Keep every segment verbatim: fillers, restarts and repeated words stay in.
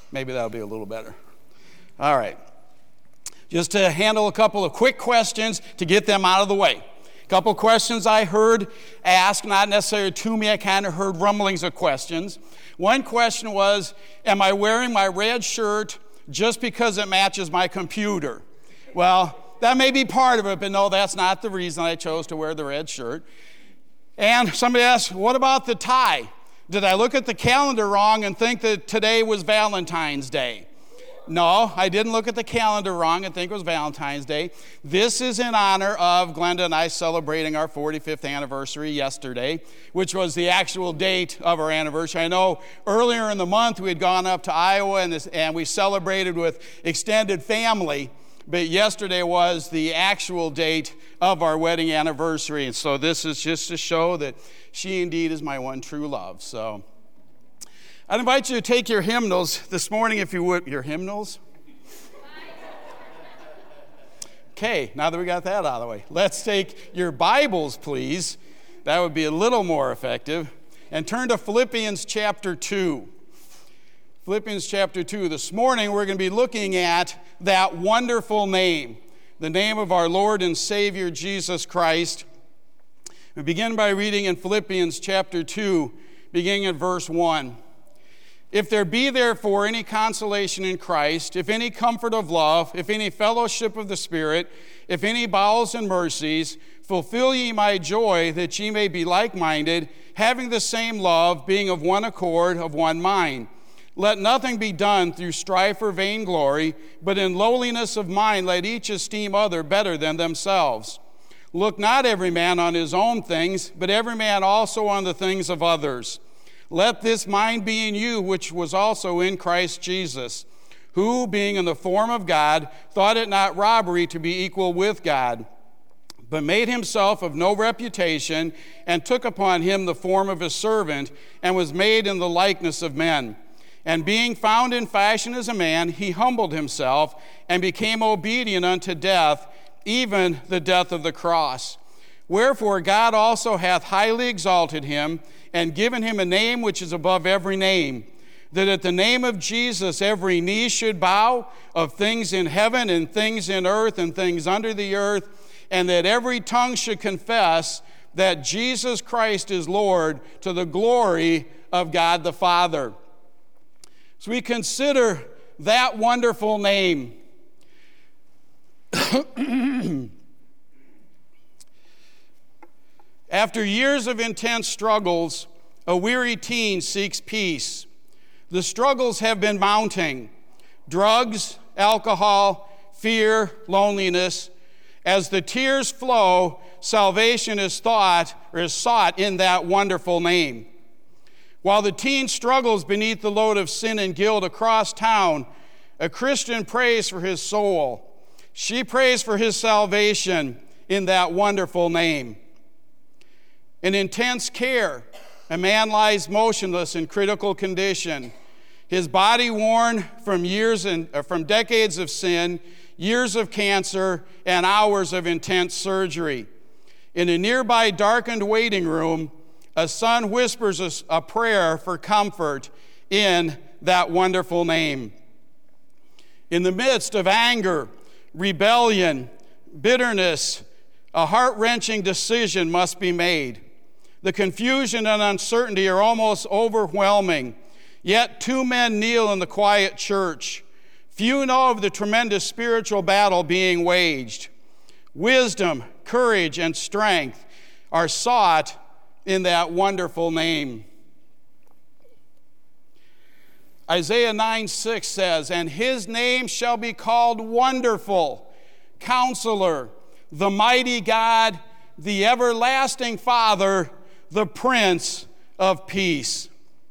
Maybe that'll be a little better. All right. Just to handle a couple of quick questions to get them out of the way. A couple of questions I heard asked, not necessarily to me, I kind of heard rumblings of questions. One question was, am I wearing my red shirt just because it matches my computer? Well, that may be part of it, but no, that's not the reason I chose to wear the red shirt. And somebody asked, what about the tie? Did I look at the calendar wrong and think that today was Valentine's Day? No, I didn't look at the calendar wrong and think it was Valentine's Day. This is in honor of Glenda and I celebrating our forty-fifth anniversary yesterday, which was the actual date of our anniversary. I know earlier in the month we had gone up to Iowa and, this, and we celebrated with extended family, but yesterday was the actual date of our wedding anniversary. And so this is just to show that she indeed is my one true love. So I'd invite you to take your hymnals this morning, if you would. Your hymnals? Okay, now that we got that out of the way, let's take your Bibles, please. That would be a little more effective. And turn to Philippians chapter two. Philippians chapter two. This morning we're going to be looking at that wonderful name, the name of our Lord and Savior Jesus Christ. We begin by reading in Philippians chapter two, beginning at verse one. If there be therefore any consolation in Christ, if any comfort of love, if any fellowship of the Spirit, if any bowels and mercies, fulfill ye my joy, that ye may be like-minded, having the same love, being of one accord, of one mind. Let nothing be done through strife or vainglory, but in lowliness of mind let each esteem other better than themselves. Look not every man on his own things, but every man also on the things of others. Let this mind be in you, which was also in Christ Jesus, who, being in the form of God, thought it not robbery to be equal with God, but made himself of no reputation, and took upon him the form of a servant, and was made in the likeness of men. And being found in fashion as a man, he humbled himself, and became obedient unto death, even the death of the cross. Wherefore God also hath highly exalted him, and given him a name which is above every name, that at the name of Jesus every knee should bow, of things in heaven and things in earth and things under the earth, and that every tongue should confess that Jesus Christ is Lord, to the glory of God the Father. So we consider that wonderful name. After years of intense struggles, a weary teen seeks peace. The struggles have been mounting: drugs, alcohol, fear, loneliness. As the tears flow, salvation is thought or is sought in that wonderful name. While the teen struggles beneath the load of sin and guilt across town, a Christian prays for his soul. She prays for his salvation in that wonderful name. In intense care, a man lies motionless in critical condition, his body worn from years and uh, from decades of sin, years of cancer, and hours of intense surgery. In a nearby darkened waiting room, a son whispers a, a prayer for comfort in that wonderful name. In the midst of anger, rebellion, bitterness, a heart-wrenching decision must be made. The confusion and uncertainty are almost overwhelming. Yet two men kneel in the quiet church. Few know of the tremendous spiritual battle being waged. Wisdom, courage, and strength are sought in that wonderful name. Isaiah nine six says, "And his name shall be called Wonderful, Counselor, the Mighty God, the Everlasting Father, the Prince of Peace."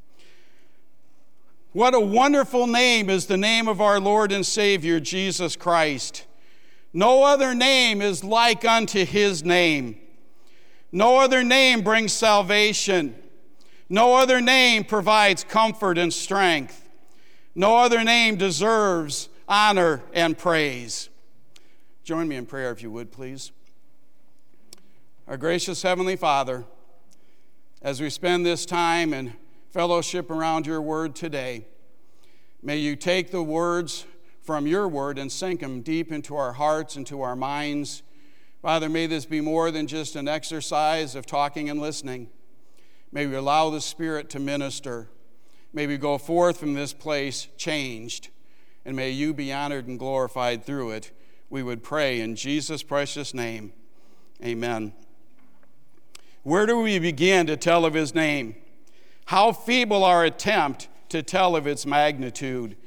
What a wonderful name is the name of our Lord and Savior, Jesus Christ. No other name is like unto his name. No other name brings salvation. No other name provides comfort and strength. No other name deserves honor and praise. Join me in prayer, if you would, please. Our gracious Heavenly Father, as we spend this time in fellowship around your word today, May you take the words from your word and sink them deep into our hearts, into our minds. Father, may this be more than just an exercise of talking and listening. May we allow the Spirit to minister. May we go forth from this place changed, and may you be honored and glorified through it. We would pray in Jesus' precious name. Amen. Where do we begin to tell of his name? How feeble our attempt to tell of its magnitude.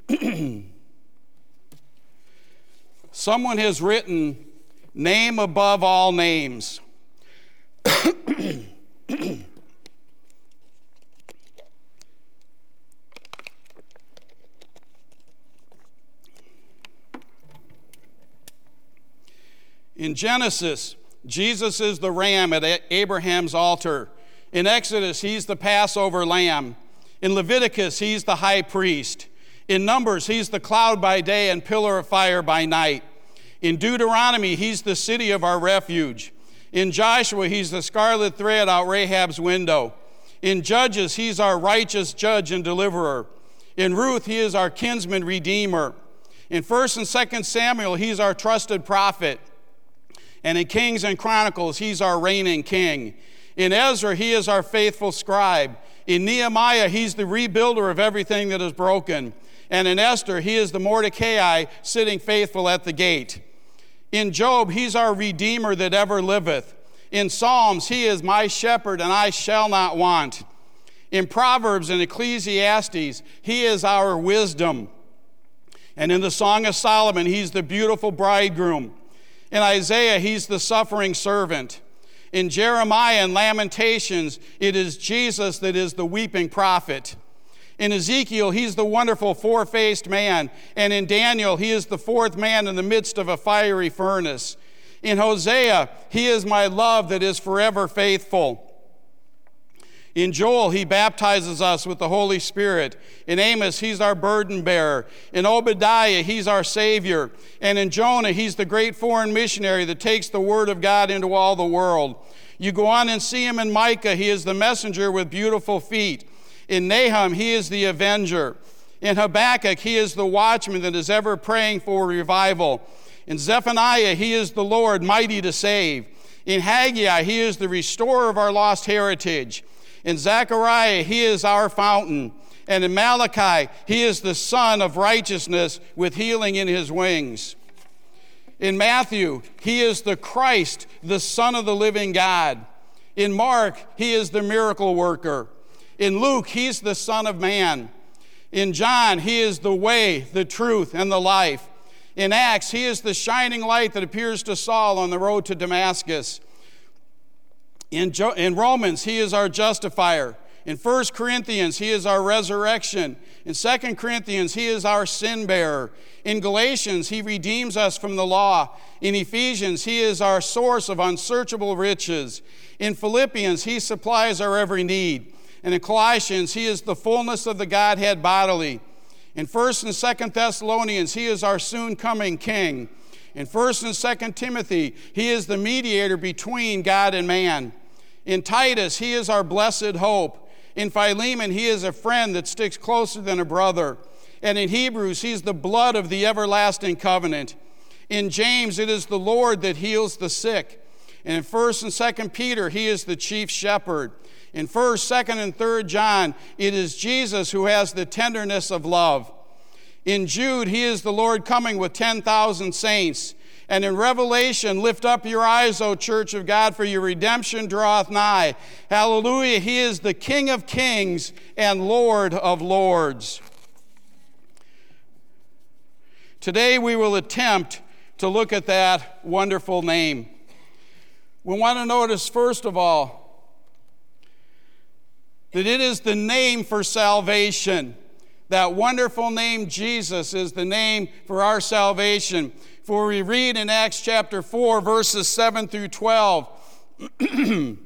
Someone has written, "Name above all names." In Genesis, Jesus is the ram at Abraham's altar. In Exodus, he's the Passover lamb. In Leviticus, he's the high priest. In Numbers, he's the cloud by day and pillar of fire by night. In Deuteronomy, he's the city of our refuge. In Joshua, he's the scarlet thread out Rahab's window. In Judges, he's our righteous judge and deliverer. In Ruth, he is our kinsman redeemer. In First and Second Samuel, he's our trusted prophet. And in Kings and Chronicles, he's our reigning king. In Ezra, he is our faithful scribe. In Nehemiah, he's the rebuilder of everything that is broken. And in Esther, he is the Mordecai sitting faithful at the gate. In Job, he's our redeemer that ever liveth. In Psalms, he is my shepherd, and I shall not want. In Proverbs and Ecclesiastes, he is our wisdom. And in the Song of Solomon, he's the beautiful bridegroom. In Isaiah, he's the suffering servant. In Jeremiah and Lamentations, it is Jesus that is the weeping prophet. In Ezekiel, he's the wonderful four-faced man. And in Daniel, he is the fourth man in the midst of a fiery furnace. In Hosea, he is my love that is forever faithful. In Joel, he baptizes us with the Holy Spirit. In Amos, he's our burden bearer. In Obadiah, he's our Savior. And in Jonah, he's the great foreign missionary that takes the word of God into all the world. You go on and see him in Micah, he is the messenger with beautiful feet. In Nahum, he is the avenger. In Habakkuk, he is the watchman that is ever praying for revival. In Zephaniah, he is the Lord, mighty to save. In Haggai, he is the restorer of our lost heritage. In Zechariah, he is our fountain. And in Malachi, he is the Son of righteousness with healing in his wings. In Matthew, he is the Christ, the Son of the living God. In Mark, he is the miracle worker. In Luke, he's the Son of Man. In John, he is the way, the truth, and the life. In Acts, he is the shining light that appears to Saul on the road to Damascus. In, jo- in Romans, he is our justifier. In First Corinthians, he is our resurrection. In Second Corinthians, he is our sin bearer. In Galatians, he redeems us from the law. In Ephesians, he is our source of unsearchable riches. In Philippians, he supplies our every need. And in Colossians, he is the fullness of the Godhead bodily. In First and Second Thessalonians, he is our soon-coming King. In First and Second Timothy, he is the mediator between God and man. In Titus, he is our blessed hope. In Philemon, he is a friend that sticks closer than a brother. And in Hebrews, he's the blood of the everlasting covenant. In James, it is the Lord that heals the sick. And in First and Second Peter, he is the chief shepherd. In First, Second, and Third John, it is Jesus who has the tenderness of love. In Jude, he is the Lord coming with ten thousand saints. And in Revelation, lift up your eyes, O church of God, for your redemption draweth nigh. Hallelujah, he is the King of kings and Lord of lords. Today we will attempt to look at that wonderful name. We want to notice, first of all, that it is the name for salvation. That wonderful name, Jesus, is the name for our salvation. For we read in Acts chapter four, verses seven through twelve. And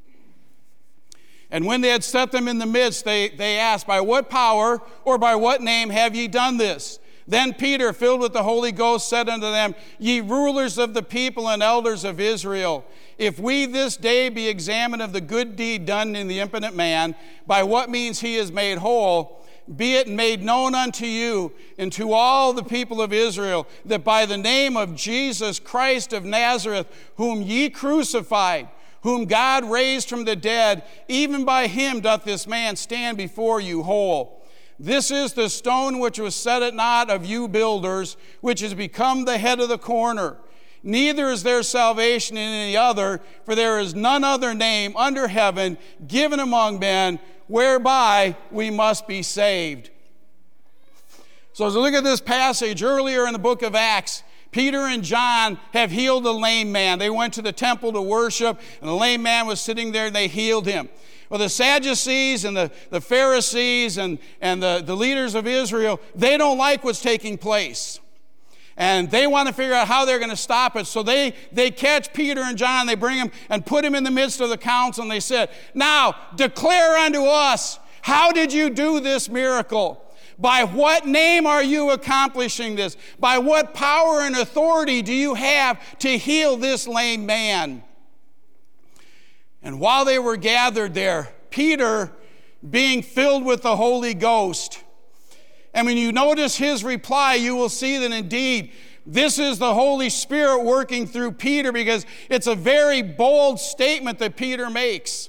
when they had set them in the midst, they, they asked, by what power or by what name have ye done this? Then Peter, filled with the Holy Ghost, said unto them, ye rulers of the people and elders of Israel, if we this day be examined of the good deed done in the impotent man, by what means he is made whole, be it made known unto you and to all the people of Israel, that by the name of Jesus Christ of Nazareth, whom ye crucified, whom God raised from the dead, even by him doth this man stand before you whole. This is the stone which was set at naught of you builders, which has become the head of the corner. Neither is there salvation in any other, for there is none other name under heaven given among men whereby we must be saved. So as we look at this passage earlier in the book of Acts, Peter and John have healed a lame man. They went to the temple to worship, and the lame man was sitting there, and they healed him. Well, the Sadducees and the, the Pharisees and, and the, the leaders of Israel, they don't like what's taking place. And they want to figure out how they're going to stop it. So they, they catch Peter and John, they bring them and put him in the midst of the council, and they said, now declare unto us, how did you do this miracle? By what name are you accomplishing this? By what power and authority do you have to heal this lame man? And while they were gathered there, Peter, being filled with the Holy Ghost, and when you notice his reply, you will see that indeed this is the Holy Spirit working through Peter, because it's a very bold statement that Peter makes.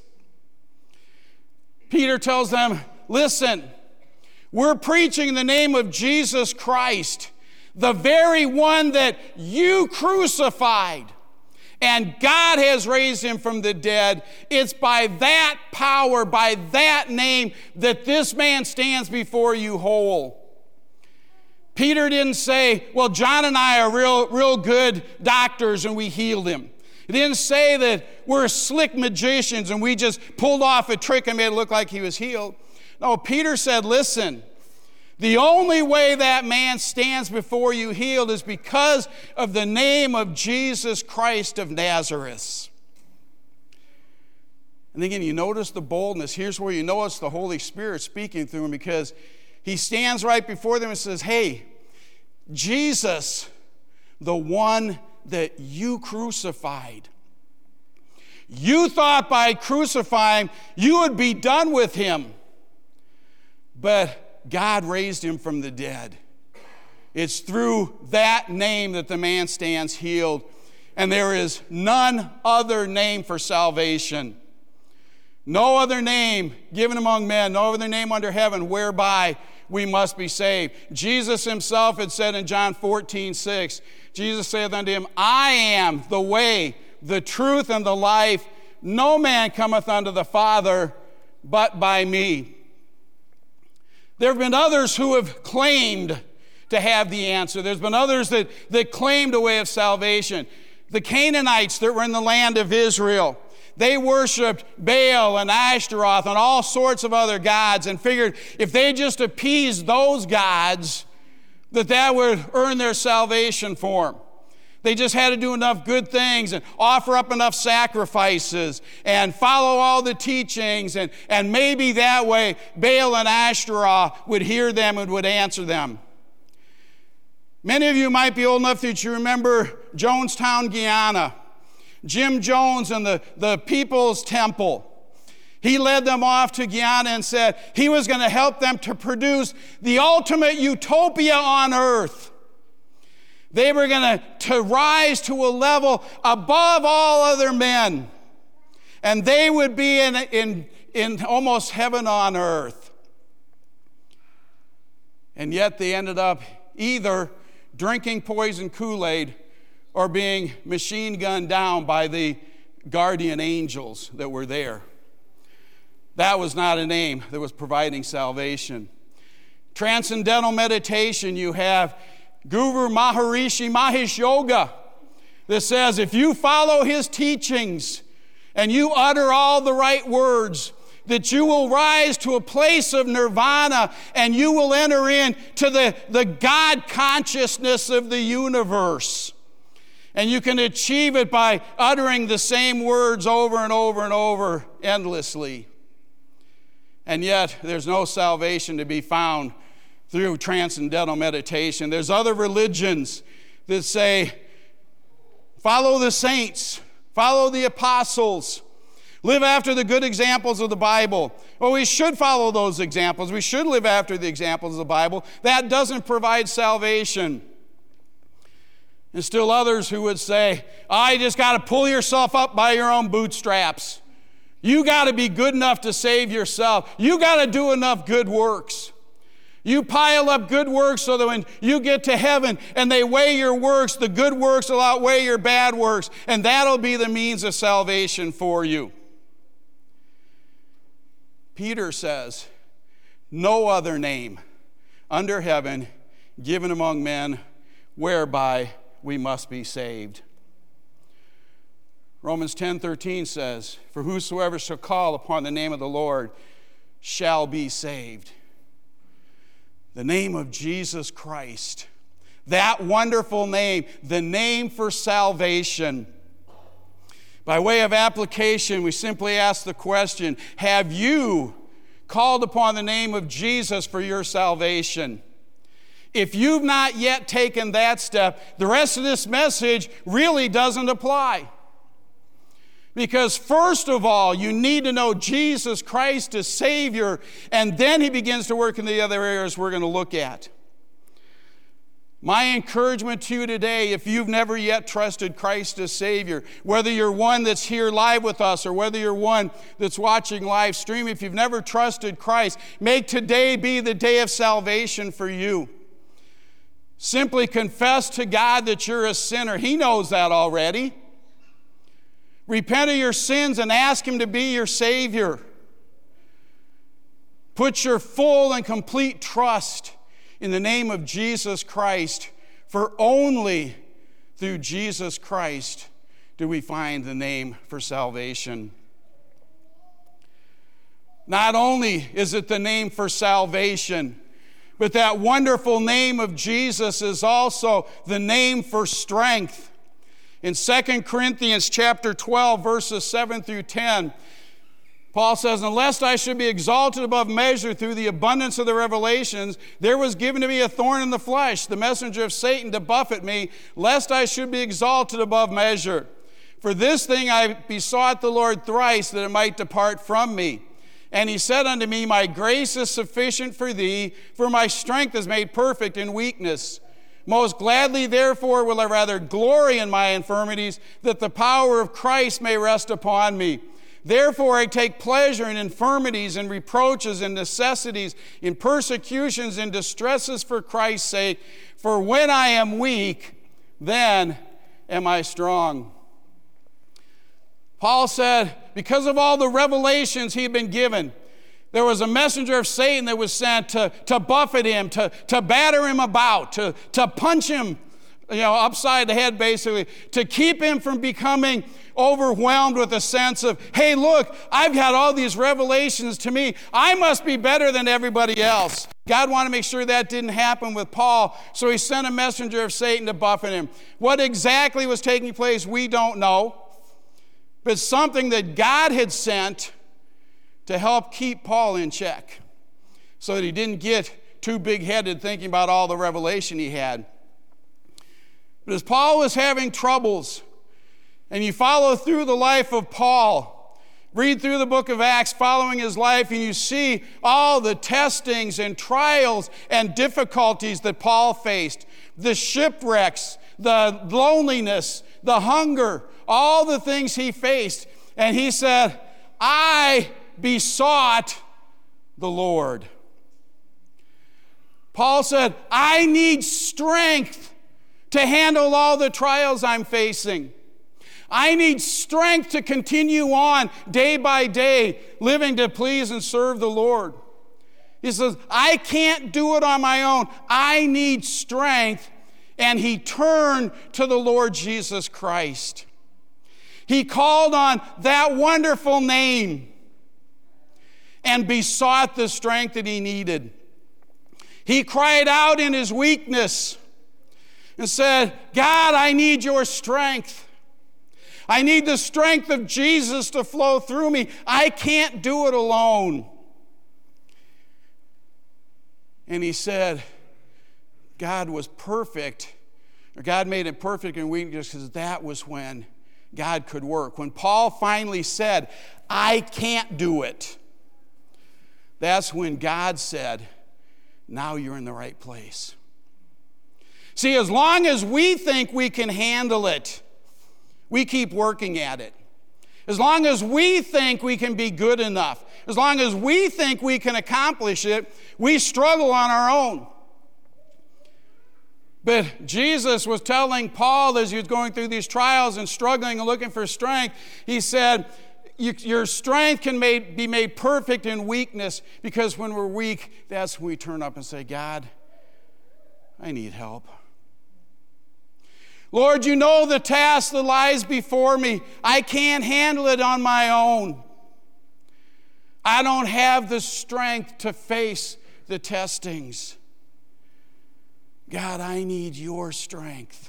Peter tells them, listen, we're preaching in the name of Jesus Christ, the very one that you crucified, and God has raised him from the dead. It's by that power, by that name, that this man stands before you whole. Peter didn't say, well, John and I are real, real good doctors and we healed him. He didn't say that we're slick magicians and we just pulled off a trick and made it look like he was healed. No, Peter said, listen, the only way that man stands before you healed is because of the name of Jesus Christ of Nazareth. And again, you notice the boldness. Here's where you know it's the Holy Spirit speaking through him, because he stands right before them and says, hey, Jesus, the one that you crucified. You thought by crucifying you would be done with him, but God raised him from the dead. It's through that name that the man stands healed, and there is none other name for salvation. No other name given among men, no other name under heaven whereby we must be saved. Jesus himself had said in John fourteen six, Jesus saith unto him, I am the way, the truth, and the life. No man cometh unto the Father but by me. There have been others who have claimed to have the answer. There's been others that, that claimed a way of salvation. The Canaanites that were in the land of Israel, they worshiped Baal and Ashtaroth and all sorts of other gods, and figured if they just appeased those gods, that that would earn their salvation for them. They just had to do enough good things and offer up enough sacrifices and follow all the teachings, and, and maybe that way Baal and Ashtaroth would hear them and would answer them. Many of you might be old enough that you remember Jonestown, Guyana. Jim Jones and the, the People's Temple. He led them off to Guyana and said he was going to help them to produce the ultimate utopia on earth. They were going to, to rise to a level above all other men. And they would be in, in, in almost heaven on earth. And yet they ended up either drinking poison Kool-Aid or being machine gunned down by the guardian angels that were there. That was not a name that was providing salvation. Transcendental meditation, you have Guru Maharishi Mahesh Yoga that says if you follow his teachings and you utter all the right words, that you will rise to a place of nirvana and you will enter into the, the God consciousness of the universe. And you can achieve it by uttering the same words over and over and over endlessly. And yet, there's no salvation to be found through transcendental meditation. There's other religions that say, follow the saints, follow the apostles, Live after the good examples of the Bible. Well, we should follow those examples. We should live after the examples of the Bible. That doesn't provide salvation. And still others who would say, oh, you just got to pull yourself up by your own bootstraps. You got to be good enough to save yourself. You got to do enough good works. You pile up good works so that when you get to heaven and they weigh your works, the good works will outweigh your bad works, and that'll be the means of salvation for you. Peter says, no other name under heaven given among men whereby we must be saved. Romans ten thirteen says, for whosoever shall call upon the name of the Lord shall be saved. The name of Jesus Christ, that wonderful name, the name for salvation. By way of application, we simply ask the question, have you called upon the name of Jesus for your salvation? If you've not yet taken that step, the rest of this message really doesn't apply. Because first of all, you need to know Jesus Christ as Savior, and then he begins to work in the other areas we're going to look at. My encouragement to you today, if you've never yet trusted Christ as Savior, whether you're one that's here live with us or whether you're one that's watching live stream, if you've never trusted Christ, make today be the day of salvation for you. Simply confess to God that you're a sinner. He knows that already. Repent of your sins and ask him to be your Savior. Put your full and complete trust in the name of Jesus Christ, for only through Jesus Christ do we find the name for salvation. Not only is it the name for salvation, but that wonderful name of Jesus is also the name for strength. In Second Corinthians chapter twelve, verses seven through ten, Paul says, unless I should be exalted above measure through the abundance of the revelations, there was given to me a thorn in the flesh, the messenger of Satan to buffet me, lest I should be exalted above measure. For this thing I besought the Lord thrice, that it might depart from me. And he said unto me, my grace is sufficient for thee, for my strength is made perfect in weakness. Most gladly, therefore, will I rather glory in my infirmities, that the power of Christ may rest upon me. Therefore, I take pleasure in infirmities and reproaches and necessities, in persecutions and distresses for Christ's sake. For when I am weak, then am I strong. Paul said, because of all the revelations he had been given, there was a messenger of Satan that was sent to, to buffet him, to, to batter him about, to, to punch him, you know, upside the head, basically, to keep him from becoming overwhelmed with a sense of, hey, look, I've had all these revelations to me. I must be better than everybody else. God wanted to make sure that didn't happen with Paul, so he sent a messenger of Satan to buffet him. What exactly was taking place, we don't know, but something that God had sent to help keep Paul in check so that he didn't get too big-headed thinking about all the revelation he had. But as Paul was having troubles, and you follow through the life of Paul, read through the book of Acts following his life, and you see all the testings and trials and difficulties that Paul faced, the shipwrecks, the loneliness, the hunger, all the things he faced. And he said, I besought the Lord. Paul said, I need strength to handle all the trials I'm facing. I need strength to continue on day by day, living to please and serve the Lord. He says, I can't do it on my own. I need strength. And he turned to the Lord Jesus Christ. He called on that wonderful name and besought the strength that he needed. He cried out in his weakness and said, God, I need your strength. I need the strength of Jesus to flow through me. I can't do it alone. And he said, God was perfect, or God made it perfect in weakness, because that was when God could work. When Paul finally said, I can't do it, that's when God said, now you're in the right place. See, as long as we think we can handle it, we keep working at it. As long as we think we can be good enough, as long as we think we can accomplish it, we struggle on our own. But Jesus was telling Paul as he was going through these trials and struggling and looking for strength, he said, your strength can made, be made perfect in weakness, because when we're weak, that's when we turn up and say, God, I need help. Lord, you know the task that lies before me. I can't handle it on my own. I don't have the strength to face the testings. God, I need your strength.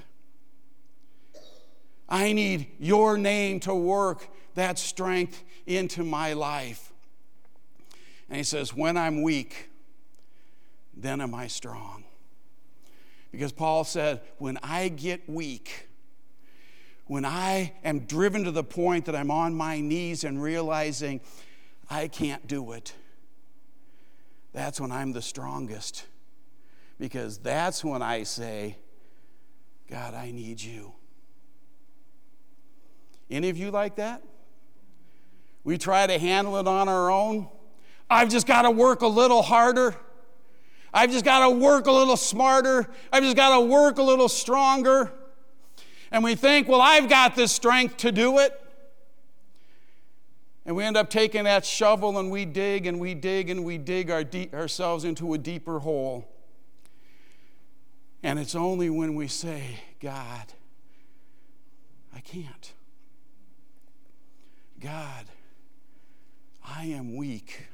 I need your name to work that strength into my life. And he says, when I'm weak, then am I strong. Because Paul said, when I get weak, when I am driven to the point that I'm on my knees and realizing I can't do it, that's when I'm the strongest. Because that's when I say, God, I need you. Any of you like that? We try to handle it on our own. I've just got to work a little harder. I've just got to work a little smarter. I've just got to work a little stronger. And we think, well, I've got this strength to do it. And we end up taking that shovel and we dig and we dig and we dig our de- ourselves into a deeper hole. And it's only when we say, God, I can't. God, I am weak.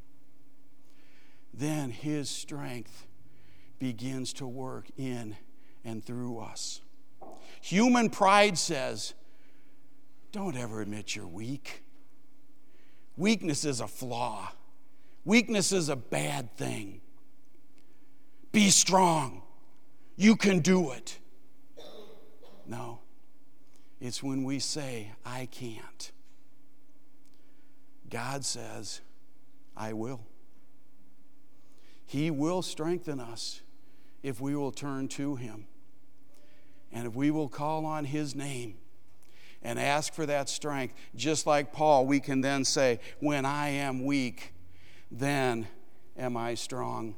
Then his strength begins to work in and through us. Human pride says, don't ever admit you're weak. Weakness is a flaw. Weakness is a bad thing. Be strong. You can do it. No, it's when we say, I can't. God says, I will. He will strengthen us if we will turn to him. And if we will call on his name and ask for that strength, just like Paul, we can then say, when I am weak, then am I strong.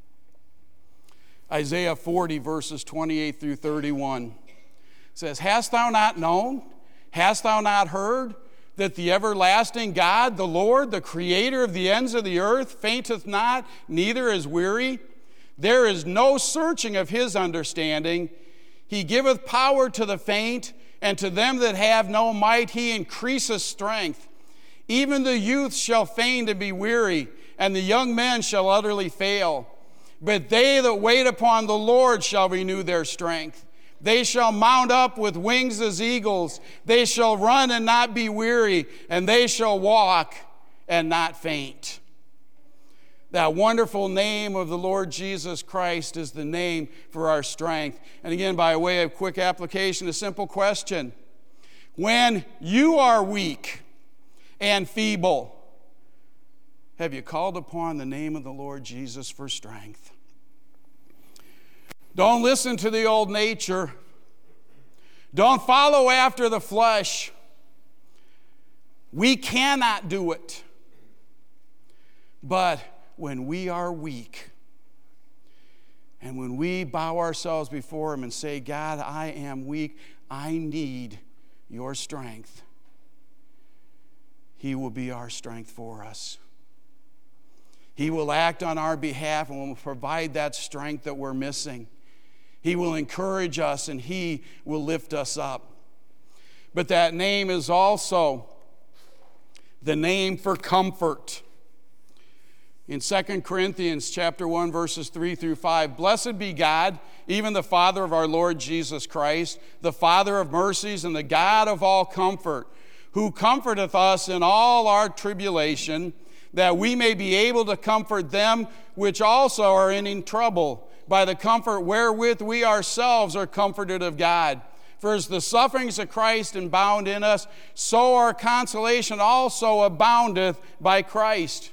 Isaiah forty, verses twenty-eight through thirty-one says, hast thou not known? Hast thou not heard? That the everlasting God, the Lord, the creator of the ends of the earth, fainteth not, neither is weary. There is no searching of his understanding. He giveth power to the faint, and to them that have no might he increaseth strength. Even the youth shall faint and be weary, and the young men shall utterly fail. But they that wait upon the Lord shall renew their strength. They shall mount up with wings as eagles. They shall run and not be weary, and they shall walk and not faint. That wonderful name of the Lord Jesus Christ is the name for our strength. And again, by way of quick application, a simple question. When you are weak and feeble, have you called upon the name of the Lord Jesus for strength? Don't listen to the old nature. Don't follow after the flesh. We cannot do it. But when we are weak, and when we bow ourselves before him and say, God, I am weak, I need your strength, he will be our strength for us. He will act on our behalf and will provide that strength that we're missing. He will encourage us and he will lift us up. But that name is also the name for comfort. In Second Corinthians chapter one, verses three through five, blessed be God, even the Father of our Lord Jesus Christ, the Father of mercies and the God of all comfort, who comforteth us in all our tribulation, that we may be able to comfort them which also are in trouble, by the comfort wherewith we ourselves are comforted of God. For as the sufferings of Christ abound in us, so our consolation also aboundeth by Christ.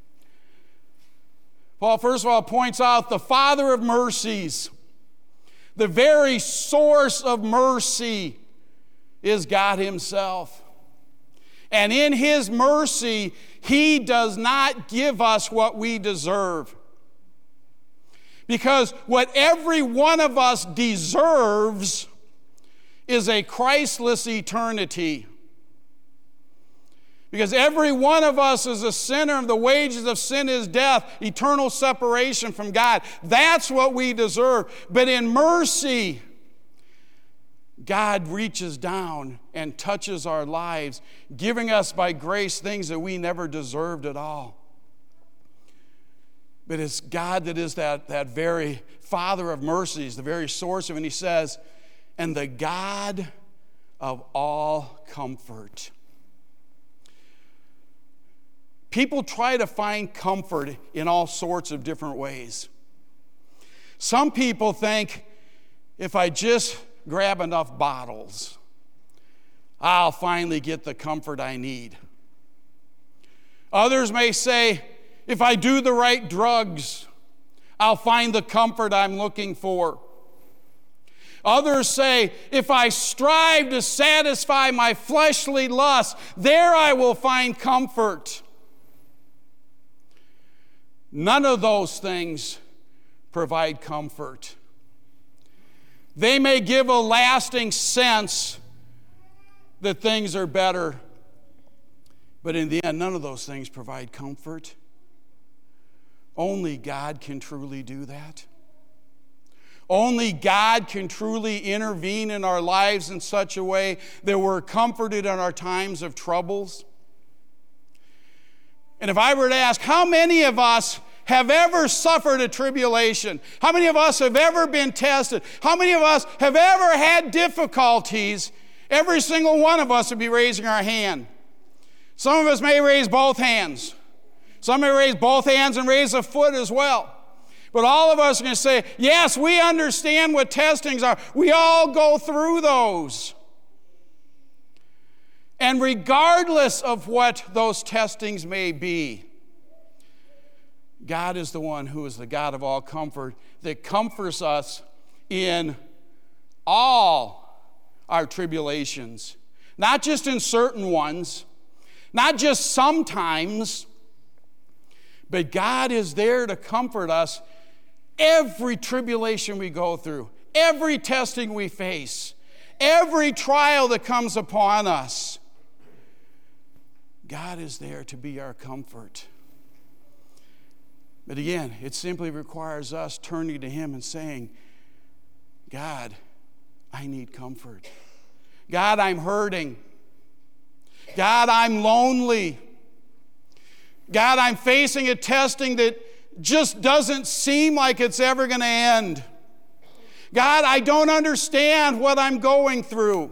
Paul, first of all, points out the Father of mercies. The very source of mercy is God himself. And in his mercy, he does not give us what we deserve. Because what every one of us deserves is a Christless eternity. Because every one of us is a sinner, and the wages of sin is death, eternal separation from God. That's what we deserve. But in mercy, God reaches down and touches our lives, giving us by grace things that we never deserved at all. But it's God that is that, that very Father of mercies, the very source of it. And he says, and the God of all comfort. People try to find comfort in all sorts of different ways. Some people think, if I just grab enough bottles, I'll finally get the comfort I need. Others may say, if I do the right drugs, I'll find the comfort I'm looking for. Others say, if I strive to satisfy my fleshly lust, there I will find comfort. None of those things provide comfort. They may give a lasting sense that things are better, but in the end, none of those things provide comfort. Only God can truly do that. Only God can truly intervene in our lives in such a way that we're comforted in our times of troubles. And if I were to ask, how many of us have ever suffered a tribulation? How many of us have ever been tested? How many of us have ever had difficulties? Every single one of us would be raising our hand. Some of us may raise both hands. Some may raise both hands and raise a foot as well. But all of us are going to say, yes, we understand what testings are. We all go through those. And regardless of what those testings may be, God is the one who is the God of all comfort that comforts us in all our tribulations. Not just in certain ones, not just sometimes, but God is there to comfort us every tribulation we go through, every testing we face, every trial that comes upon us. God is there to be our comfort. But again, it simply requires us turning to him and saying, God, I need comfort. God, I'm hurting. God, I'm lonely. God, I'm facing a testing that just doesn't seem like it's ever going to end. God, I don't understand what I'm going through.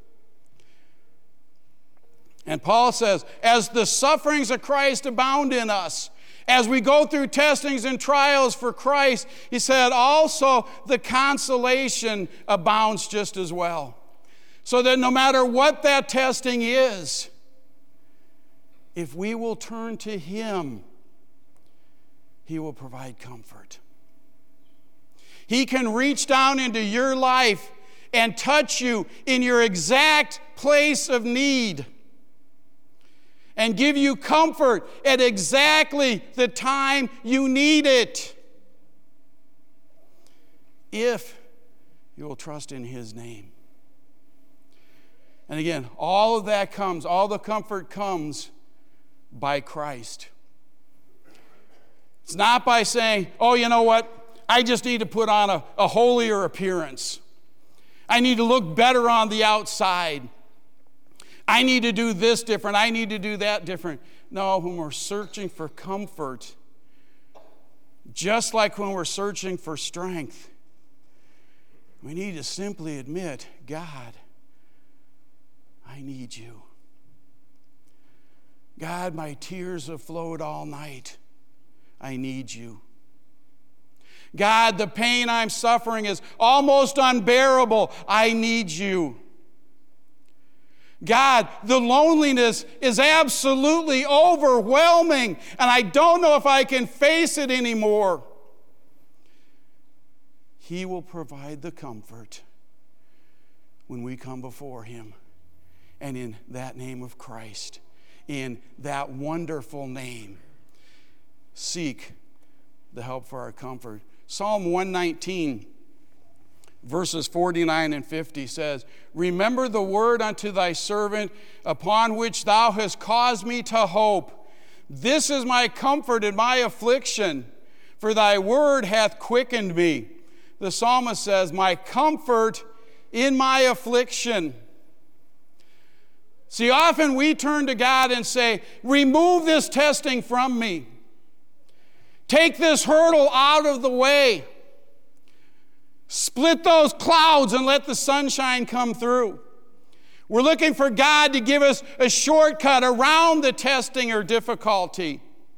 And Paul says, as the sufferings of Christ abound in us, as we go through testings and trials for Christ, he said, also the consolation abounds just as well. So that no matter what that testing is, if we will turn to him, he will provide comfort. He can reach down into your life and touch you in your exact place of need and give you comfort at exactly the time you need it, if you will trust in his name. And again, all of that comes, all the comfort comes by Christ. It's not by saying, oh, you know what? I just need to put on a, a holier appearance. I need to look better on the outside. I need to do this different. I need to do that different. No, when we're searching for comfort, just like when we're searching for strength, we need to simply admit, God, I need you. God, my tears have flowed all night. I need you. God, the pain I'm suffering is almost unbearable. I need you. God, the loneliness is absolutely overwhelming, and I don't know if I can face it anymore. He will provide the comfort when we come before him. And in that name of Christ, in that wonderful name, seek the help for our comfort. Psalm one nineteen, verses forty-nine and fifty says, remember the word unto thy servant, upon which thou hast caused me to hope. This is my comfort in my affliction, for thy word hath quickened me. The psalmist says, my comfort in my affliction. See, often we turn to God and say, remove this testing from me. Take this hurdle out of the way. Split those clouds and let the sunshine come through. We're looking for God to give us a shortcut around the testing or difficulty.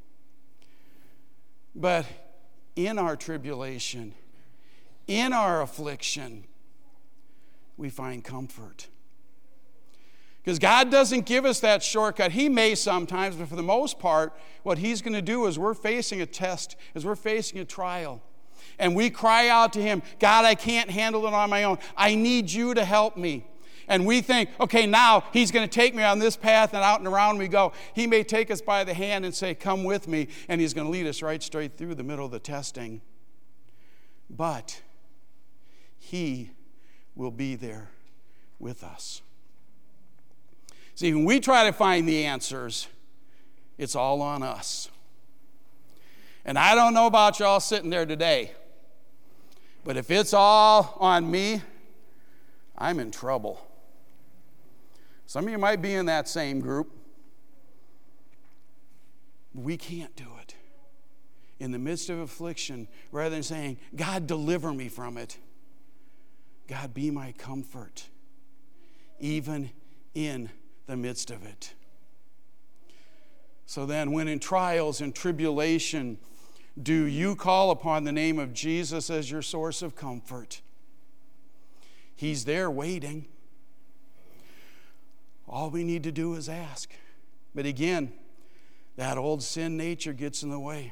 But in our tribulation, in our affliction, we find comfort. Because God doesn't give us that shortcut. He may sometimes, but for the most part, what he's going to do is we're facing a test, is we're facing a trial. And we cry out to him, God, I can't handle it on my own. I need you to help me. And we think, okay, now he's going to take me on this path, and out and around we go. He may take us by the hand and say, come with me, and he's going to lead us right straight through the middle of the testing. But he will be there with us. See, when we try to find the answers, it's all on us. And I don't know about y'all sitting there today, but if it's all on me, I'm in trouble. Some of you might be in that same group. We can't do it. In the midst of affliction, rather than saying, God, deliver me from it, God, be my comfort, even in the midst of it. So then, when in trials and tribulation, do you call upon the name of Jesus as your source of comfort? He's there waiting. All we need to do is ask. But again, that old sin nature gets in the way.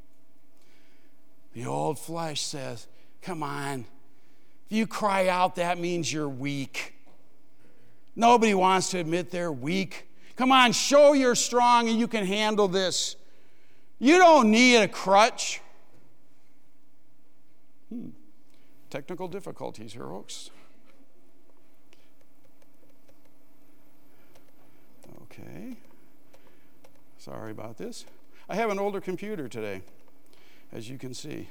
The old flesh says, come on, if you cry out, that means you're weak. Nobody wants to admit they're weak. Come on, show you're strong and you can handle this. You don't need a crutch. Hmm. Technical difficulties here, folks. Okay. Sorry about this. I have an older computer today, as you can see.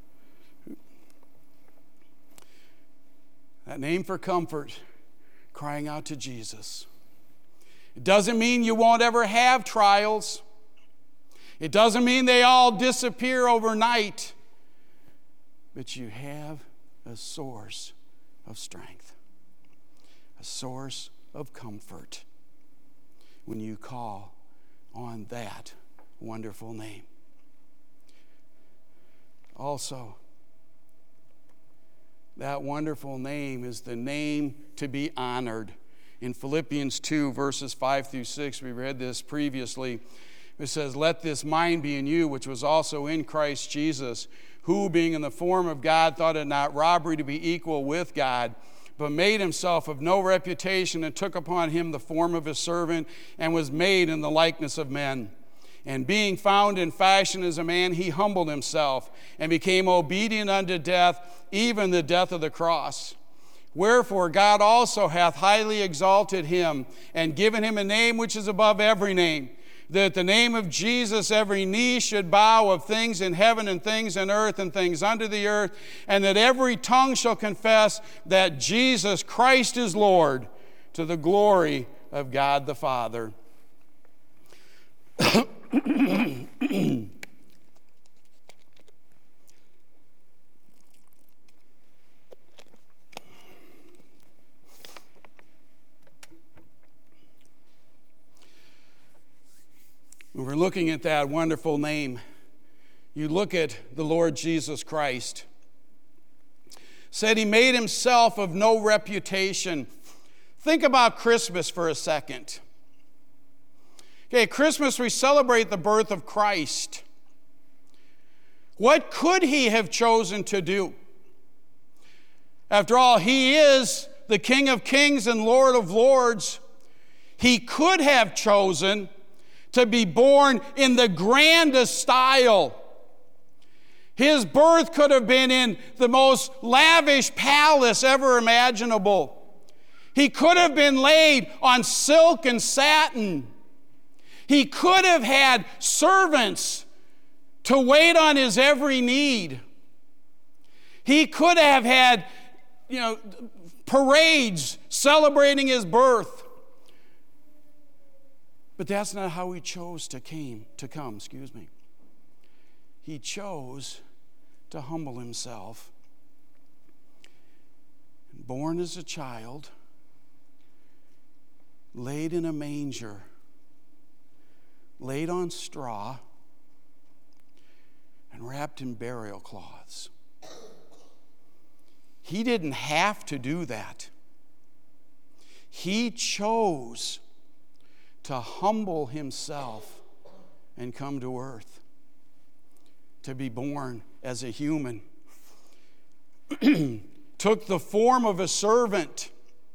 That name for comfort, crying out to Jesus. It doesn't mean you won't ever have trials. It doesn't mean they all disappear overnight. But you have a source of strength, a source of comfort when you call on that wonderful name. Also, that wonderful name is the name to be honored. In Philippians two, verses five through six, we read this previously. It says, let this mind be in you, which was also in Christ Jesus, who, being in the form of God, thought it not robbery to be equal with God, but made himself of no reputation, and took upon him the form of a servant, and was made in the likeness of men. And being found in fashion as a man, he humbled himself, and became obedient unto death, even the death of the cross. Wherefore God also hath highly exalted him, and given him a name which is above every name, that at the name of Jesus every knee should bow, of things in heaven and things in earth and things under the earth, and that every tongue shall confess that Jesus Christ is Lord, to the glory of God the Father. When we're looking at that wonderful name, You look at the Lord Jesus Christ. Said he made himself of no reputation. Think about Christmas for a second. Okay, Christmas, we celebrate the birth of Christ. What could he have chosen to do? After all, he is the King of Kings and Lord of Lords. He could have chosen to be born in the grandest style. His birth could have been in the most lavish palace ever imaginable. He could have been laid on silk and satin. He could have had servants to wait on his every need. He could have had, you know, parades celebrating his birth. But that's not how he chose to came to come, excuse me. He chose to humble himself. Born as a child, laid in a manger, laid on straw, and wrapped in burial cloths. He didn't have to do that. He chose to humble himself and come to earth, to be born as a human. Took the form of a servant.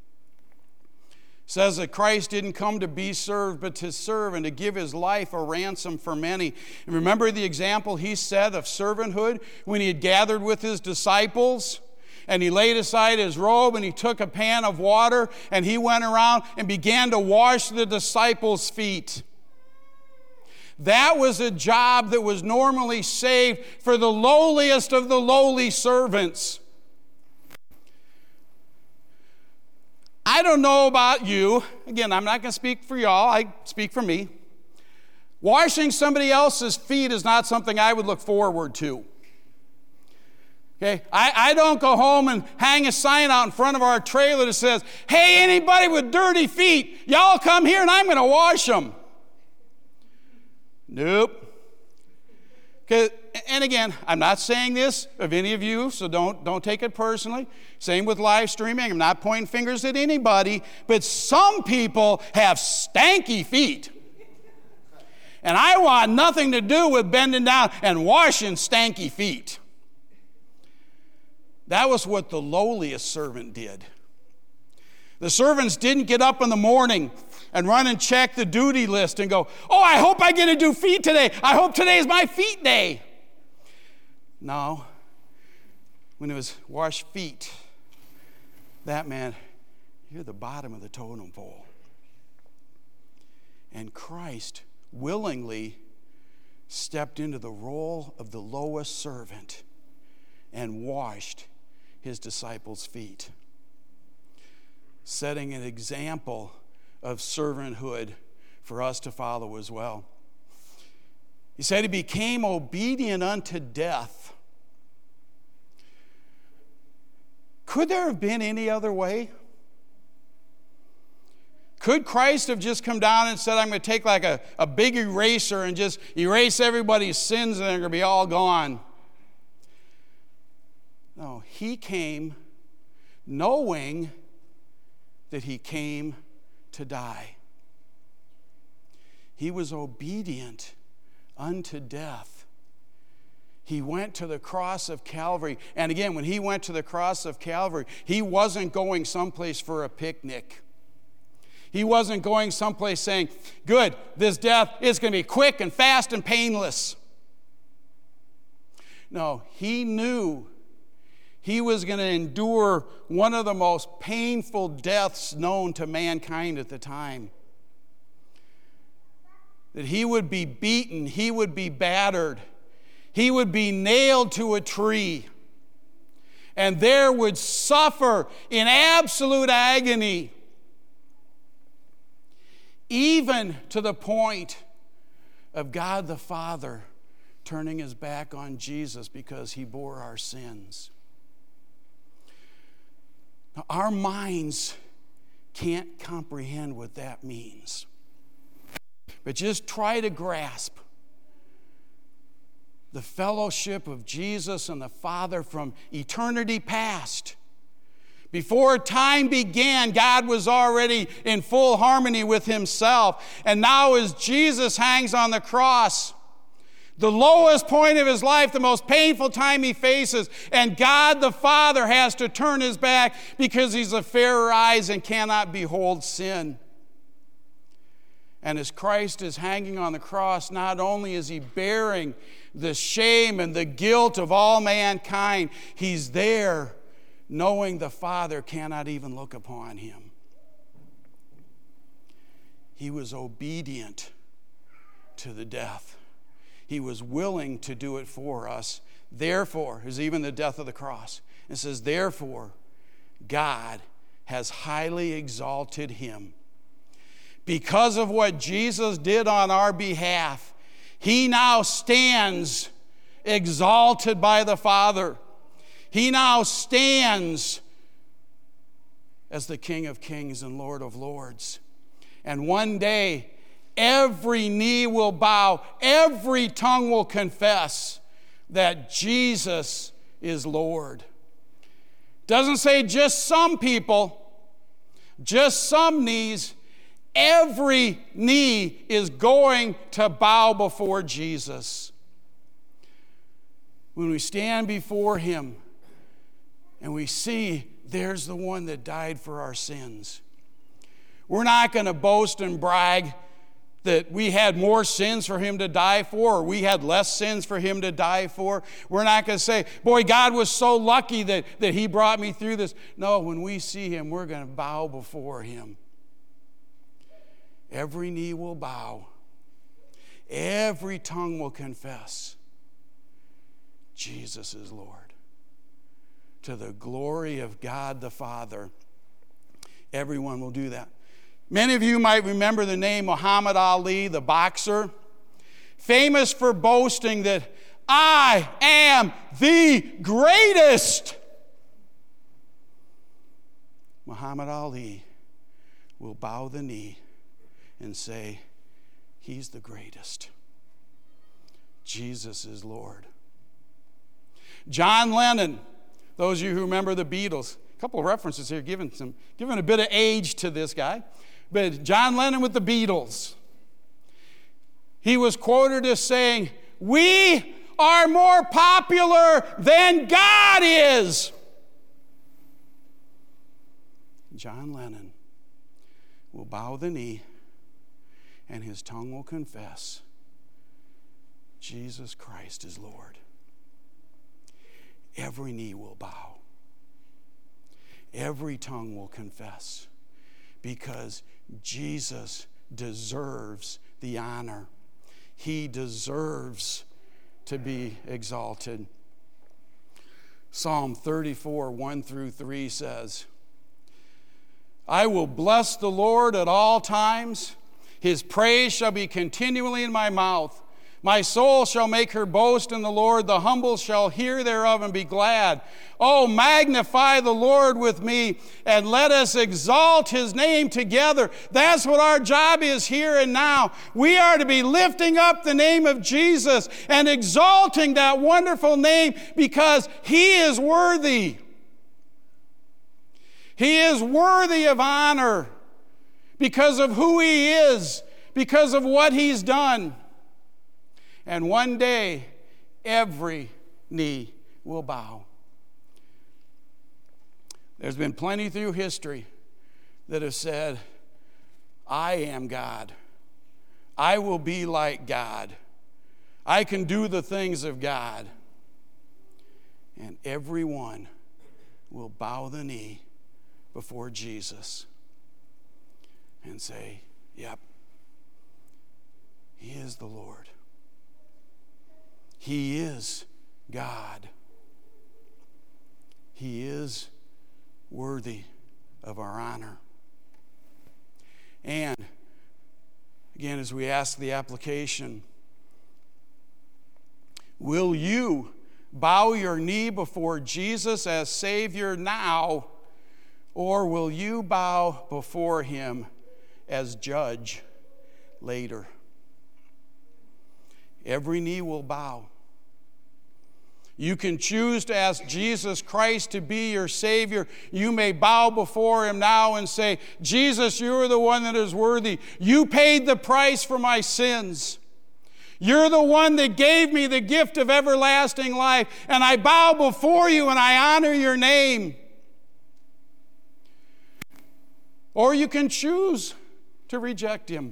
Says that Christ didn't come to be served, but to serve and to give his life a ransom for many. And remember the example he said of servanthood when he had gathered with his disciples? And he laid aside his robe and he took a pan of water and he went around and began to wash the disciples' feet. That was a job that was normally saved for the lowliest of the lowly servants. I don't know about you. Again, I'm not going to speak for y'all. I speak for me. Washing somebody else's feet is not something I would look forward to. Okay, I, I don't go home and hang a sign out in front of our trailer that says, "Hey, anybody with dirty feet, y'all come here and I'm going to wash them." Nope. Okay, and again, I'm not saying this of any of you, so don't, don't take it personally. Same with live streaming. I'm not pointing fingers at anybody, but some people have stanky feet. And I want nothing to do with bending down and washing stanky feet. That was what the lowliest servant did. The servants didn't get up in the morning and run and check the duty list and go, "Oh, I hope I get to do feet today. I hope today is my feet day." No. When it was wash feet, that meant you're the bottom of the totem pole. And Christ willingly stepped into the role of the lowest servant and washed his disciples' feet, setting an example of servanthood for us to follow as well. He said he became obedient unto death. Could there have been any other way? Could Christ have just come down and said, "I'm going to take like a, a big eraser and just erase everybody's sins and they're going to be all gone"? No, he came knowing that he came to die. He was obedient unto death. He went to the cross of Calvary. And again, when he went to the cross of Calvary, he wasn't going someplace for a picnic. He wasn't going someplace saying, "Good, this death is going to be quick and fast and painless." No, he knew he was going to endure one of the most painful deaths known to mankind at the time. That he would be beaten, he would be battered, he would be nailed to a tree, and there would suffer in absolute agony, even to the point of God the Father turning his back on Jesus because he bore our sins. Now, our minds can't comprehend what that means. But just try to grasp the fellowship of Jesus and the Father from eternity past. Before time began, God was already in full harmony with himself. And now as Jesus hangs on the cross, the lowest point of his life, the most painful time he faces, and God the Father has to turn his back because he's of fairer eyes and cannot behold sin. And as Christ is hanging on the cross, not only is he bearing the shame and the guilt of all mankind, he's there knowing the Father cannot even look upon him. He was obedient to the death. He was willing to do it for us. Therefore, is even the death of the cross. It says, therefore, God has highly exalted him. Because of what Jesus did on our behalf, he now stands exalted by the Father. He now stands as the King of Kings and Lord of Lords. And one day, every knee will bow, every tongue will confess that Jesus is Lord. Doesn't say just some people, just some knees. Every knee is going to bow before Jesus. When we stand before him and we see there's the one that died for our sins, we're not going to boast and brag that we had more sins for him to die for, or we had less sins for him to die for. We're not going to say, boy, God was so lucky that, that he brought me through this. No, when we see him, we're going to bow before him. Every knee will bow. Every tongue will confess Jesus is Lord. To the glory of God the Father, everyone will do that. Many of you might remember the name Muhammad Ali, the boxer, famous for boasting that I am the greatest. Muhammad Ali will bow the knee and say, he's the greatest. Jesus is Lord. John Lennon, those of you who remember the Beatles, a couple of references here, giving some, giving a bit of age to this guy. But John Lennon with the Beatles, he was quoted as saying, we are more popular than God is. John Lennon will bow the knee and his tongue will confess Jesus Christ is Lord. Every knee will bow. Every tongue will confess, because Jesus deserves the honor. He deserves to be exalted. Psalm thirty-four, one through three says, I will bless the Lord at all times. His praise shall be continually in my mouth. My soul shall make her boast in the Lord. The humble shall hear thereof and be glad. Oh, magnify the Lord with me, and let us exalt his name together. That's what our job is here and now. We are to be lifting up the name of Jesus and exalting that wonderful name, because he is worthy. He is worthy of honor because of who he is, because of what he's done. And one day, every knee will bow. There's been plenty through history that have said, I am God. I will be like God. I can do the things of God. And everyone will bow the knee before Jesus and say, yep, he is the Lord. He is God. He is worthy of our honor. And again, as we ask the application, will you bow your knee before Jesus as Savior now, or will you bow before him as judge later? Every knee will bow. You can choose to ask Jesus Christ to be your Savior. You may bow before Him now and say, Jesus, you're the one that is worthy. You paid the price for my sins. You're the one that gave me the gift of everlasting life, and I bow before you and I honor your name. Or you can choose to reject Him.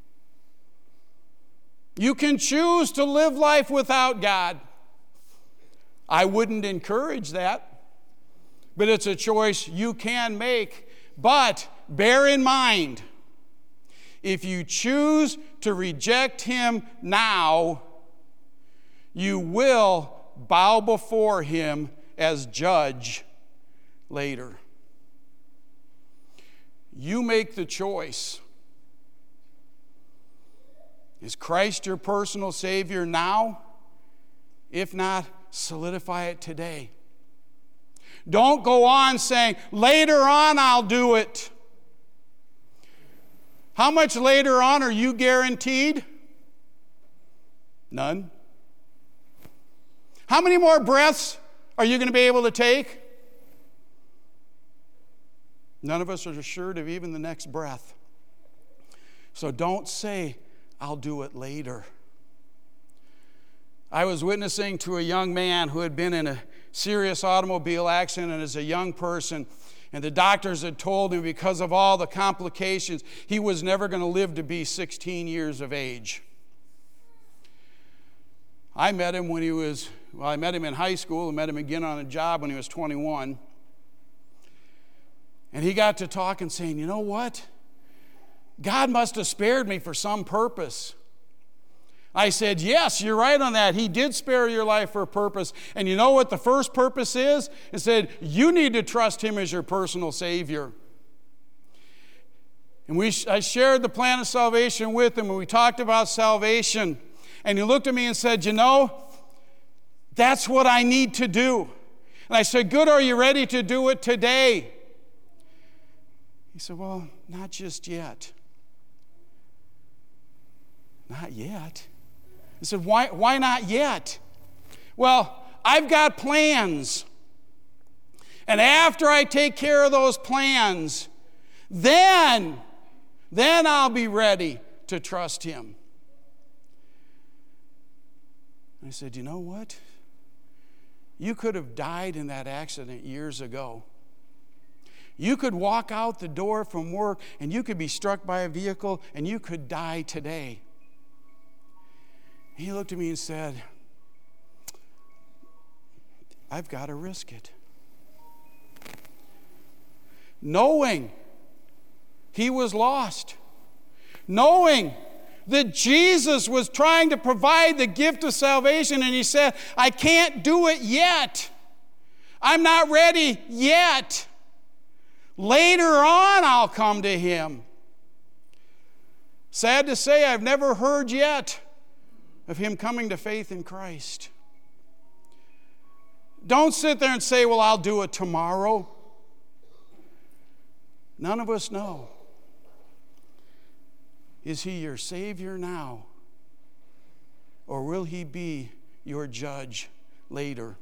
You can choose to live life without God. I wouldn't encourage that, but it's a choice you can make. But bear in mind, if you choose to reject Him now, you will bow before Him as judge later. You make the choice. Is Christ your personal Savior now? If not, solidify it today. Don't go on saying, later on I'll do it. How much later on are you guaranteed? None. How many more breaths are you going to be able to take? None of us are assured of even the next breath. So don't say, I'll do it later. I was witnessing to a young man who had been in a serious automobile accident as a young person, and the doctors had told him because of all the complications, he was never going to live to be sixteen years of age. I met him when he was, well, I met him in high school. I met him again on a job when he was twenty-one. And he got to talking, saying, you know what? God must have spared me for some purpose. I said, yes, you're right on that. He did spare your life for a purpose. And you know what the first purpose is? It said, you need to trust Him as your personal Savior. And we, I shared the plan of salvation with him, and we talked about salvation. And he looked at me and said, you know, that's what I need to do. And I said, good, are you ready to do it today? He said, well, not just yet. Not yet. I said, why, why not yet? Well, I've got plans. And after I take care of those plans, then, then I'll be ready to trust Him. I said, you know what? You could have died in that accident years ago. You could walk out the door from work and you could be struck by a vehicle and you could die today. He looked at me and said, I've got to risk it. Knowing he was lost. Knowing that Jesus was trying to provide the gift of salvation, and he said, I can't do it yet. I'm not ready yet. Later on, I'll come to Him. Sad to say, I've never heard yet of him coming to faith in Christ. Don't sit there and say, well, I'll do it tomorrow. None of us know. Is He your Savior now? Or will He be your judge later?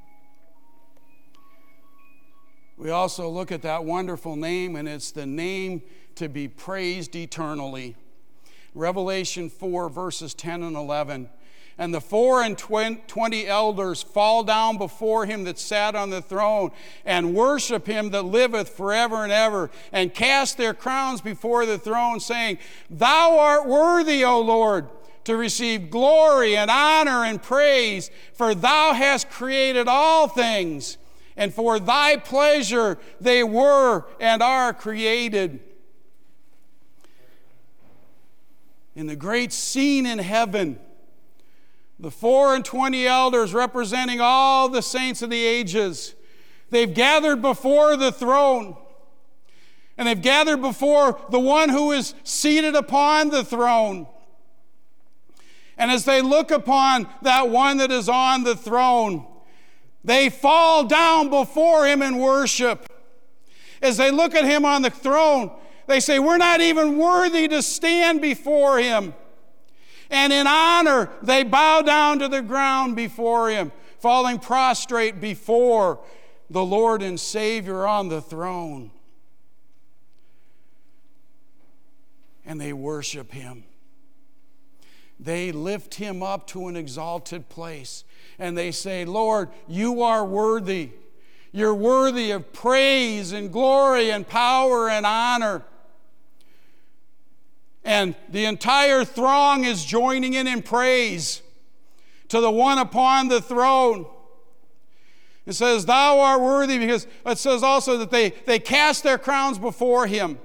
We also look at that wonderful name, and it's the name to be praised eternally. Revelation four, verses ten and eleven. And the four and twenty elders fall down before Him that sat on the throne, and worship Him that liveth forever and ever, and cast their crowns before the throne, saying, Thou art worthy, O Lord, to receive glory and honor and praise, for Thou hast created all things, and for Thy pleasure they were and are created. In the great scene in heaven, the four and twenty elders representing all the saints of the ages, they've gathered before the throne. And they've gathered before the one who is seated upon the throne. And as they look upon that one that is on the throne, they fall down before Him in worship. As they look at Him on the throne, they say, we're not even worthy to stand before Him. And in honor, they bow down to the ground before Him. falling prostrate before the Lord and Savior on the throne. And they worship him. They lift him up to an exalted place. And they say, Lord, you are worthy. You're worthy of praise and glory and power and honor. And the entire throng is joining in in praise to the one upon the throne. It says, thou art worthy, because it says also that they, they cast their crowns before him.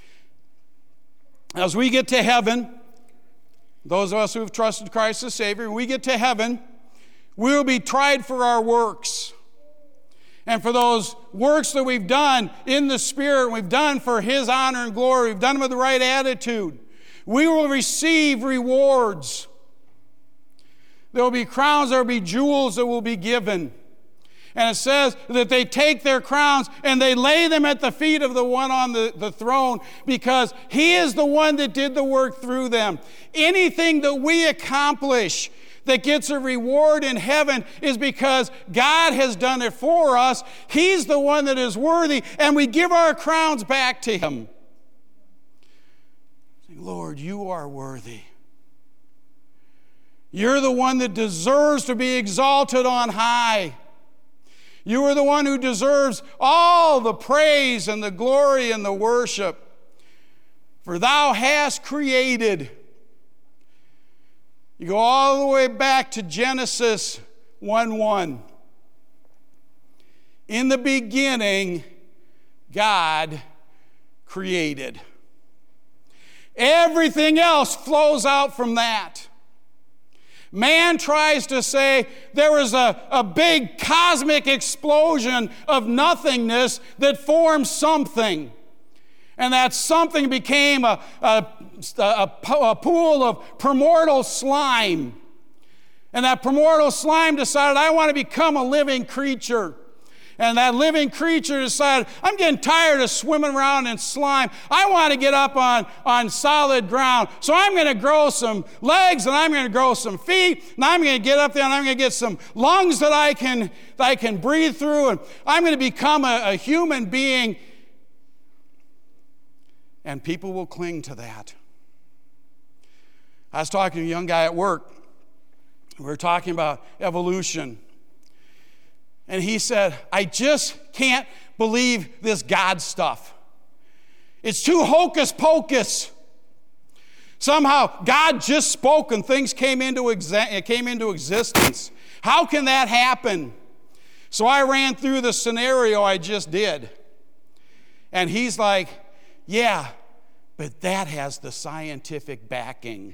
As we get to heaven, those of us who have trusted Christ as Savior, when we get to heaven, we will be tried for our works. And for those works that we've done in the Spirit, we've done for his honor and glory, we've done them with the right attitude, we will receive rewards. There will be crowns, there will be jewels that will be given. And it says that they take their crowns and they lay them at the feet of the one on the, the throne, because he is the one that did the work through them. Anything that we accomplish that gets a reward in heaven is because God has done it for us. He's the one that is worthy, and we give our crowns back to him. Lord, you are worthy. You're the one that deserves to be exalted on high. You are the one who deserves all the praise and the glory and the worship. For thou hast created. You go all the way back to Genesis one one. In the beginning, God created. Everything else flows out from that. Man tries to say there was a, a big cosmic explosion of nothingness that formed something. And that something became a, a, a, a pool of primordial slime. And that primordial slime decided, I want to become a living creature. And that living creature decided, I'm getting tired of swimming around in slime. I want to get up on, on solid ground. So I'm going to grow some legs, and I'm going to grow some feet, and I'm going to get up there, and I'm going to get some lungs that I can, that I can breathe through, and I'm going to become a, a human being. And people will cling to that. I was talking to a young guy at work. We were talking about evolution. And he said, I just can't believe this God stuff. It's too hocus pocus. Somehow God just spoke and things came into, exa- came into existence. How can that happen? So I ran through the scenario I just did. And he's like, yeah, but that has the scientific backing.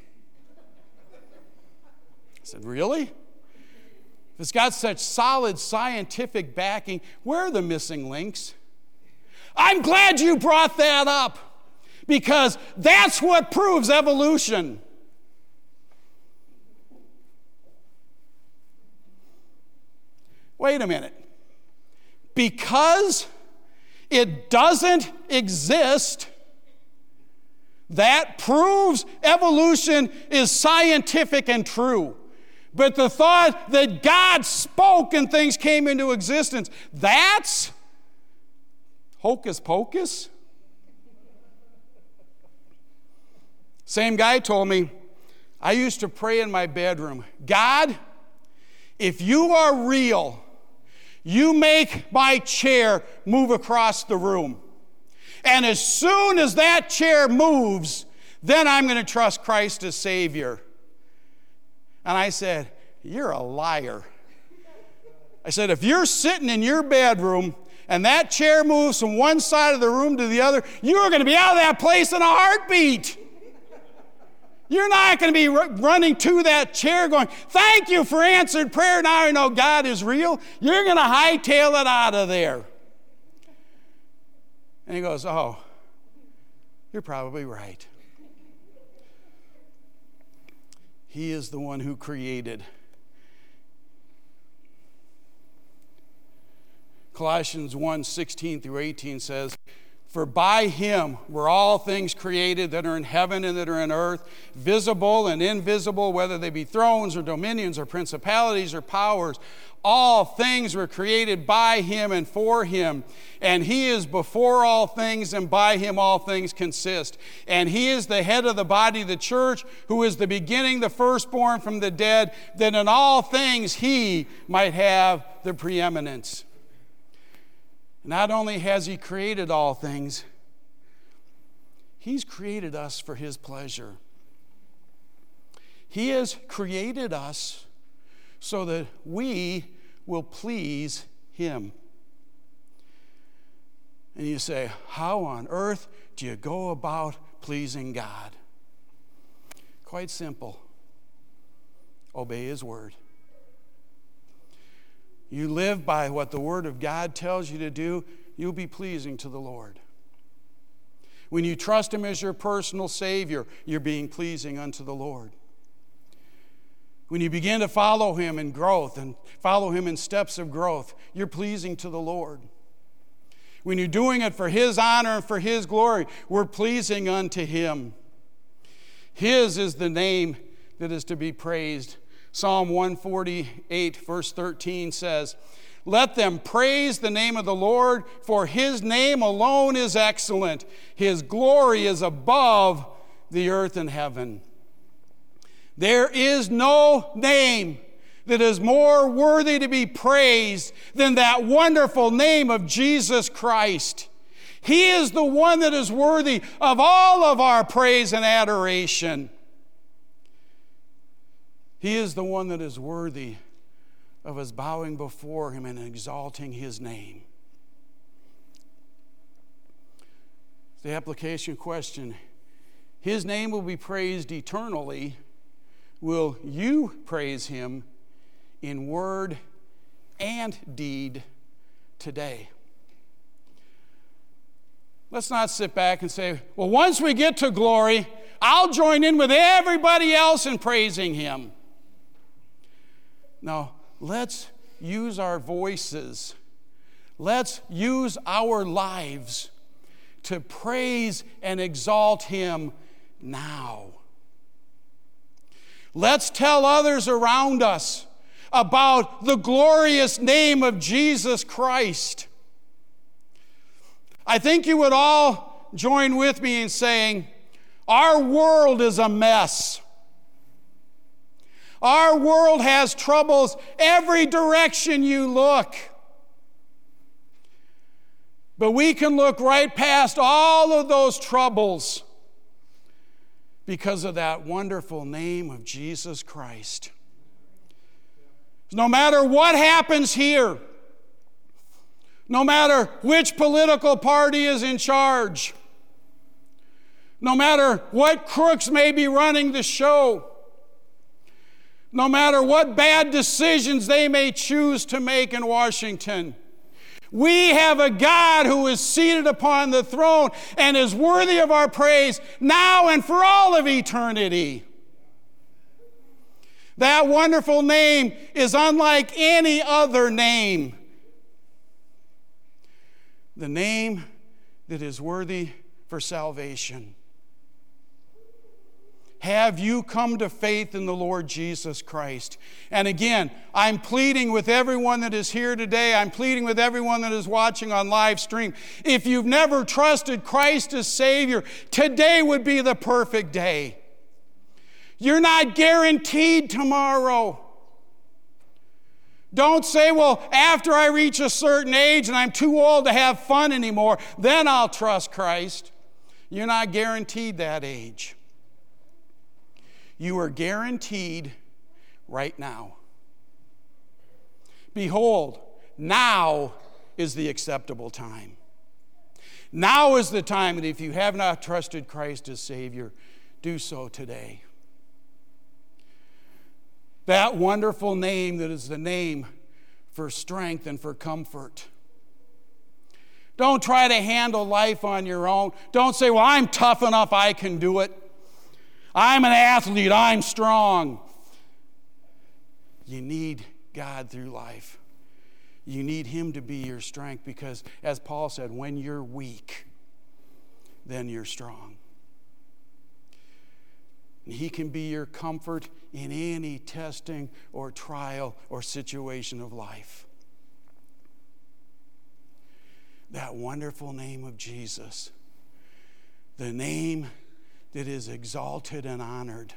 I said, really? If it's got such solid scientific backing, where are the missing links? I'm glad you brought that up, because that's what proves evolution. Wait a minute. Because it doesn't exist, that proves evolution is scientific and true. But the thought that God spoke and things came into existence, that's hocus pocus. Same guy told me, I used to pray in my bedroom, God, if you are real, you make my chair move across the room. And as soon as that chair moves, then I'm going to trust Christ as Savior. And I said, you're a liar. I said, if you're sitting in your bedroom and that chair moves from one side of the room to the other, you're going to be out of that place in a heartbeat. You're not going to be r- running to that chair going, thank you for answered prayer. Now I know God is real. You're going to hightail it out of there. And he goes, oh, you're probably right. He is the one who created. Colossians one, sixteen through eighteen says, For by him were all things created that are in heaven and that are in earth, visible and invisible, whether they be thrones or dominions or principalities or powers. All things were created by him and for him. And he is before all things, and by him all things consist. And he is the head of the body, the church, who is the beginning, the firstborn from the dead, that in all things he might have the preeminence. Not only has he created all things, he's created us for his pleasure. He has created us so that we will please him. And you say, how on earth do you go about pleasing God? Quite simple. Obey his word. You live by what the word of God tells you to do, you'll be pleasing to the Lord. When you trust him as your personal Savior, you're being pleasing unto the Lord. When you begin to follow him in growth and follow him in steps of growth, you're pleasing to the Lord. When you're doing it for his honor and for his glory, we're pleasing unto him. His is the name that is to be praised. Psalm one forty-eight, verse thirteen says, let them praise the name of the Lord, for his name alone is excellent. His glory is above the earth and heaven. There is no name that is more worthy to be praised than that wonderful name of Jesus Christ. He is the one that is worthy of all of our praise and adoration. He is the one that is worthy of us bowing before him and exalting his name. The application question, his name will be praised eternally. Will you praise him in word and deed today? Let's not sit back and say, well, once we get to glory, I'll join in with everybody else in praising him. No, let's use our voices. Let's use our lives to praise and exalt him now. Let's tell others around us about the glorious name of Jesus Christ. I think you would all join with me in saying, our world is a mess. Our world has troubles every direction you look. But we can look right past all of those troubles because of that wonderful name of Jesus Christ. No matter what happens here, no matter which political party is in charge, no matter what crooks may be running the show, no matter what bad decisions they may choose to make in Washington, we have a God who is seated upon the throne and is worthy of our praise now and for all of eternity. That wonderful name is unlike any other name. The name that is worthy for salvation. Have you come to faith in the Lord Jesus Christ? And again, I'm pleading with everyone that is here today. I'm pleading with everyone that is watching on live stream. If you've never trusted Christ as Savior, today would be the perfect day. You're not guaranteed tomorrow. Don't say, well, after I reach a certain age and I'm too old to have fun anymore, then I'll trust Christ. You're not guaranteed that age. You are guaranteed right now. Behold, now is the acceptable time. Now is the time that if you have not trusted Christ as Savior, do so today. That wonderful name that is the name for strength and for comfort. Don't try to handle life on your own. Don't say, well, I'm tough enough, I can do it. I'm an athlete, I'm strong. You need God through life. You need him to be your strength because, as Paul said, when you're weak, then you're strong. And he can be your comfort in any testing or trial or situation of life. That wonderful name of Jesus, the name that is exalted and honored,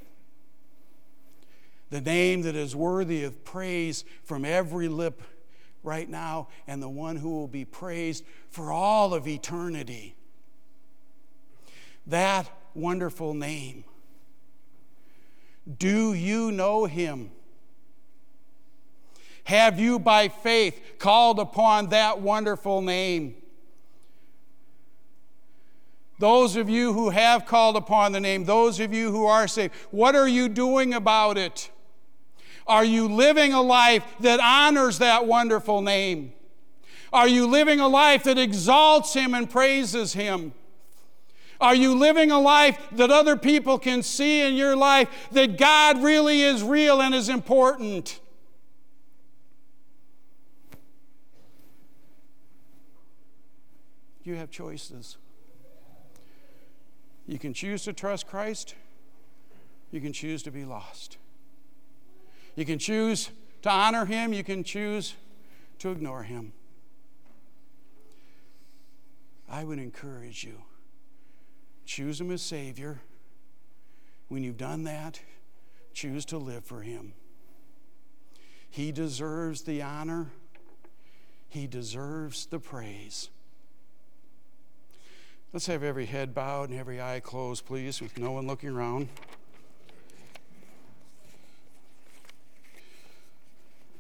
the name that is worthy of praise from every lip right now, and the one who will be praised for all of eternity. That wonderful name. Do you know him? Have you by faith called upon that wonderful name? Those of you who have called upon the name, those of you who are saved, what are you doing about it? Are you living a life that honors that wonderful name? Are you living a life that exalts him and praises him? Are you living a life that other people can see in your life that God really is real and is important? You have choices. You can choose to trust Christ. You can choose to be lost. You can choose to honor him. You can choose to ignore him. I would encourage you, choose him as Savior. When you've done that, choose to live for him. He deserves the honor. He deserves the praise. Let's have every head bowed and every eye closed, please, with no one looking around.